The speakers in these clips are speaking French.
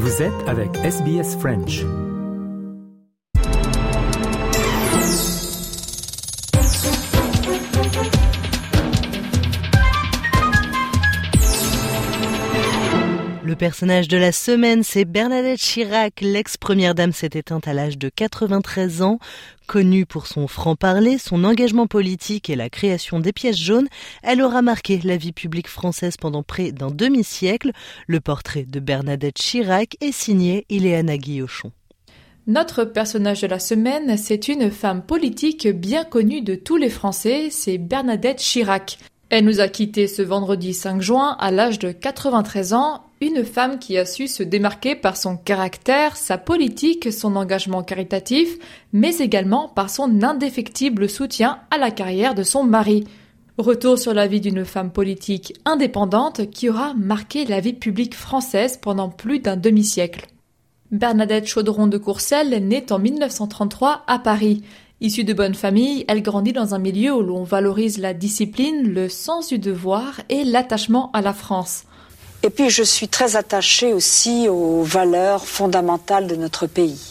Vous êtes avec SBS French. Le personnage de la semaine, c'est Bernadette Chirac. L'ex-première dame s'est éteinte à l'âge de 93 ans. Connue pour son franc-parler, son engagement politique et la création des pièces jaunes, elle aura marqué la vie publique française pendant près d'un demi-siècle. Le portrait de Bernadette Chirac est signé Iléana Guillochon. Notre personnage de la semaine, c'est une femme politique bien connue de tous les Français, c'est Bernadette Chirac. Elle nous a quittés ce vendredi 5 juin à l'âge de 93 ans, une femme qui a su se démarquer par son caractère, sa politique, son engagement caritatif, mais également par son indéfectible soutien à la carrière de son mari. Retour sur la vie d'une femme politique indépendante qui aura marqué la vie publique française pendant plus d'un demi-siècle. Bernadette Chaudron de Courcelles naît en 1933 à Paris. Issue de bonne famille, elle grandit dans un milieu où l'on valorise la discipline, le sens du devoir et l'attachement à la France. Et puis je suis très attachée aussi aux valeurs fondamentales de notre pays.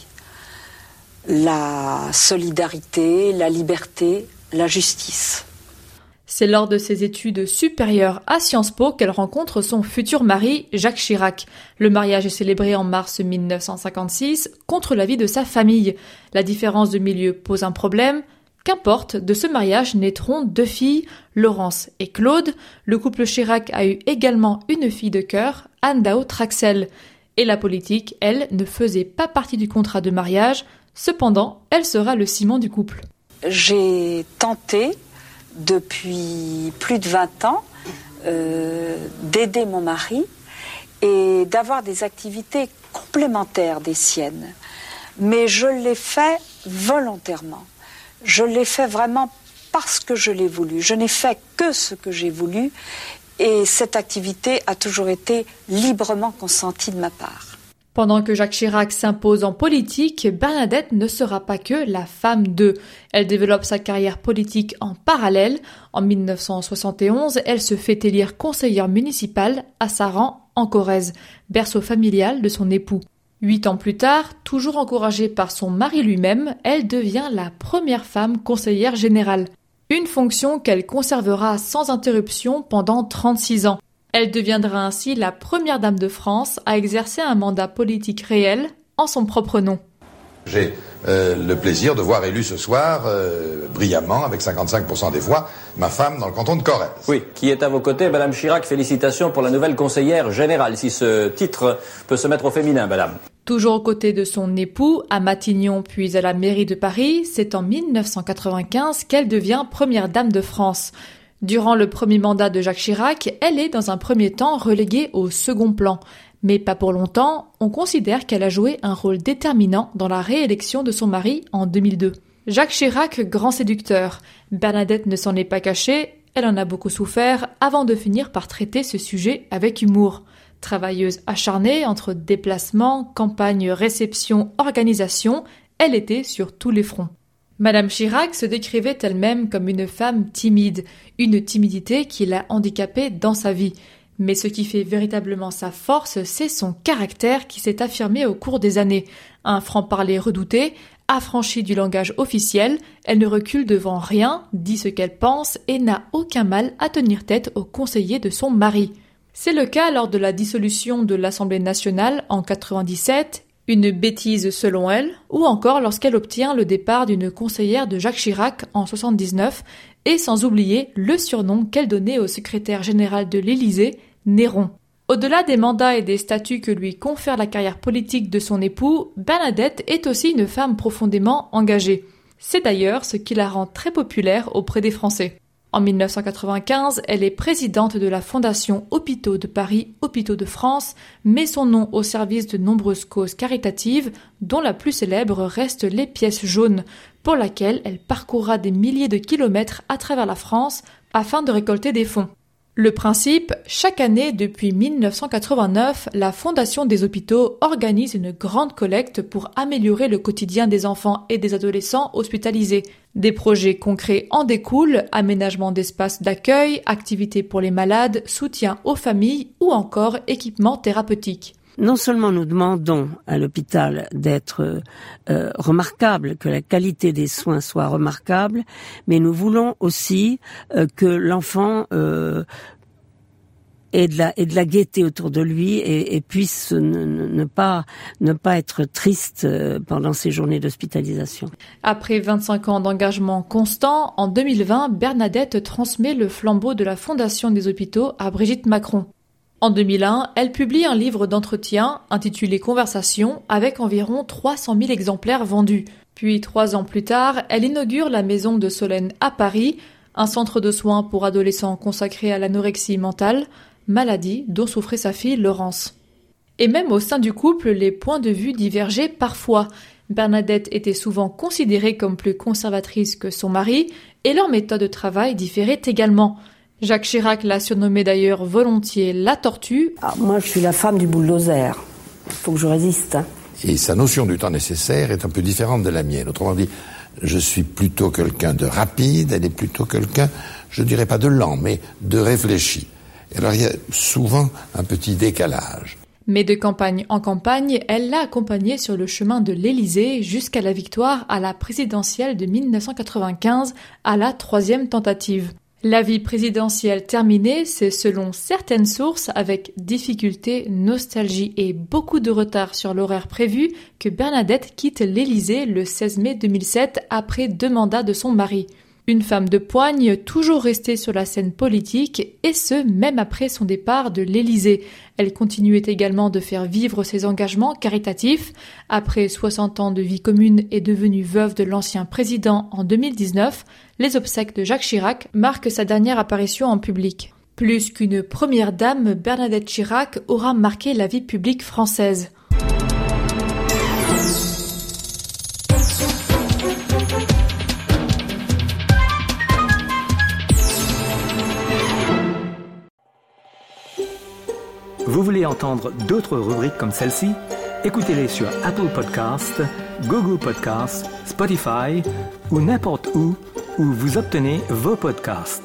La solidarité, la liberté, la justice. C'est lors de ses études supérieures à Sciences Po qu'elle rencontre son futur mari, Jacques Chirac. Le mariage est célébré en mars 1956 contre l'avis de sa famille. La différence de milieu pose un problème. Qu'importe, de ce mariage naîtront 2 filles, Laurence et Claude. Le couple Chirac a eu également une fille de cœur, Anne Dao Traxel. Et la politique, elle, ne faisait pas partie du contrat de mariage. Cependant, elle sera le ciment du couple. J'ai tenté, depuis plus de 20 ans, d'aider mon mari et d'avoir des activités complémentaires des siennes. Mais je l'ai fait volontairement. Je l'ai fait vraiment parce que je l'ai voulu. Je n'ai fait que ce que j'ai voulu et cette activité a toujours été librement consentie de ma part. Pendant que Jacques Chirac s'impose en politique, Bernadette ne sera pas que la femme d'eux. Elle développe sa carrière politique en parallèle. En 1971, elle se fait élire conseillère municipale à Saran, en Corrèze, berceau familial de son époux. 8 ans plus tard, toujours encouragée par son mari lui-même, elle devient la première femme conseillère générale. Une fonction qu'elle conservera sans interruption pendant 36 ans. Elle deviendra ainsi la première dame de France à exercer un mandat politique réel en son propre nom. J'ai le plaisir de voir élue ce soir, brillamment, avec 55% des voix, ma femme dans le canton de Corrèze. Oui, qui est à vos côtés, Madame Chirac. Félicitations pour la nouvelle conseillère générale, si ce titre peut se mettre au féminin, Madame. Toujours aux côtés de son époux, à Matignon puis à la mairie de Paris, c'est en 1995 qu'elle devient première dame de France. Durant le premier mandat de Jacques Chirac, elle est dans un premier temps reléguée au second plan. Mais pas pour longtemps, on considère qu'elle a joué un rôle déterminant dans la réélection de son mari en 2002. Jacques Chirac, grand séducteur. Bernadette ne s'en est pas cachée, elle en a beaucoup souffert avant de finir par traiter ce sujet avec humour. Travailleuse acharnée entre déplacements, campagnes, réceptions, organisation, elle était sur tous les fronts. Madame Chirac se décrivait elle-même comme une femme timide, une timidité qui l'a handicapée dans sa vie. Mais ce qui fait véritablement sa force, c'est son caractère qui s'est affirmé au cours des années. Un franc-parler redouté, affranchie du langage officiel, elle ne recule devant rien, dit ce qu'elle pense et n'a aucun mal à tenir tête aux conseillers de son mari. C'est le cas lors de la dissolution de l'Assemblée nationale en 1997, une bêtise selon elle, ou encore lorsqu'elle obtient le départ d'une conseillère de Jacques Chirac en 1979, et sans oublier le surnom qu'elle donnait au secrétaire général de l'Élysée, Néron. Au-delà des mandats et des statuts que lui confère la carrière politique de son époux, Bernadette est aussi une femme profondément engagée. C'est d'ailleurs ce qui la rend très populaire auprès des Français. En 1995, elle est présidente de la Fondation Hôpitaux de Paris, Hôpitaux de France, met son nom au service de nombreuses causes caritatives, dont la plus célèbre reste les pièces jaunes, pour laquelle elle parcourra des milliers de kilomètres à travers la France afin de récolter des fonds. Le principe, chaque année depuis 1989, la Fondation des Hôpitaux organise une grande collecte pour améliorer le quotidien des enfants et des adolescents hospitalisés. Des projets concrets en découlent, aménagement d'espaces d'accueil, activités pour les malades, soutien aux familles ou encore équipements thérapeutiques. Non seulement nous demandons à l'hôpital d'être remarquable, que la qualité des soins soit remarquable, mais nous voulons aussi que l'enfant ait de la gaieté autour de lui et puisse ne pas être triste pendant ces journées d'hospitalisation. Après 25 ans d'engagement constant, en 2020, Bernadette transmet le flambeau de la Fondation des hôpitaux à Brigitte Macron. En 2001, elle publie un livre d'entretien intitulé Conversations avec environ 300 000 exemplaires vendus. Puis 3 ans plus tard, elle inaugure la Maison de Solène à Paris, un centre de soins pour adolescents consacré à l'anorexie mentale, maladie dont souffrait sa fille Laurence. Et même au sein du couple, les points de vue divergeaient parfois. Bernadette était souvent considérée comme plus conservatrice que son mari, et leur méthode de travail différait également. Jacques Chirac l'a surnommée d'ailleurs volontiers la tortue. Moi, je suis la femme du bulldozer. Il faut que je résiste. Et sa notion du temps nécessaire est un peu différente de la mienne. Autrement dit, je suis plutôt quelqu'un de rapide, elle est plutôt quelqu'un, je dirais pas de lent, mais de réfléchi. Et alors il y a souvent un petit décalage. Mais de campagne en campagne, elle l'a accompagné sur le chemin de l'Élysée jusqu'à la victoire à la présidentielle de 1995 à la 3e tentative. La vie présidentielle terminée, c'est selon certaines sources, avec difficulté, nostalgie et beaucoup de retard sur l'horaire prévu, que Bernadette quitte l'Élysée le 16 mai 2007 après 2 mandats de son mari. Une femme de poigne, toujours restée sur la scène politique, et ce, même après son départ de l'Élysée. Elle continuait également de faire vivre ses engagements caritatifs. Après 60 ans de vie commune et devenue veuve de l'ancien président en 2019, les obsèques de Jacques Chirac marquent sa dernière apparition en public. Plus qu'une première dame, Bernadette Chirac aura marqué la vie publique française. Vous voulez entendre d'autres rubriques comme celle-ci? Écoutez-les sur Apple Podcasts, Google Podcasts, Spotify ou n'importe où vous obtenez vos podcasts.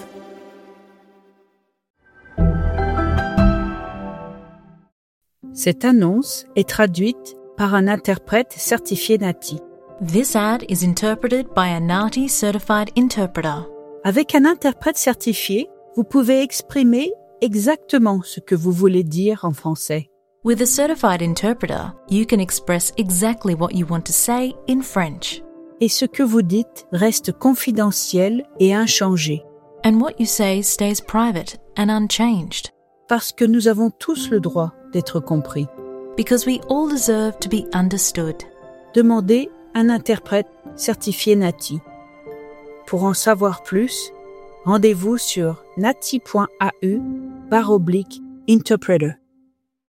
Cette annonce est traduite par un interprète certifié NATI. This ad is interpreted by a NATI certified interpreter. Avec un interprète certifié, vous pouvez exprimer exactement ce que vous voulez dire en français. With a certified interpreter, you can express exactly what you want to say in French. Et ce que vous dites reste confidentiel et inchangé. And what you say stays private and unchanged. Parce que nous avons tous le droit d'être compris. Because we all deserve to be understood. Demandez un interprète certifié NATI. Pour en savoir plus, rendez-vous sur nati.au/interpreter.